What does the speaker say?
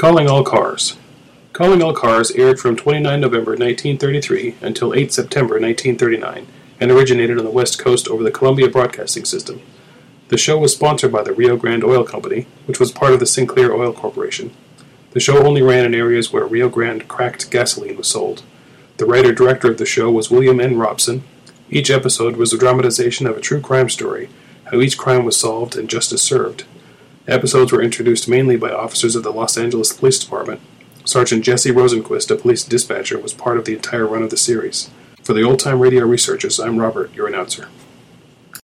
Calling All Cars. Calling All Cars aired from 29 November 1933 until 8 September 1939 and originated on the West Coast over the Columbia Broadcasting System. The show was sponsored by the Rio Grande Oil Company, which was part of the Sinclair Oil Corporation. The show only ran in areas where Rio Grande cracked gasoline was sold. The writer-director of the show was William N. Robson. Each episode was a dramatization of a true crime story, how each crime was solved and justice served. Episodes were introduced mainly by officers of the Los Angeles Police Department. Sergeant Jesse Rosenquist, a police dispatcher, was part of the entire run of the series. For the Old Time Radio Researchers, I'm Robert, your announcer.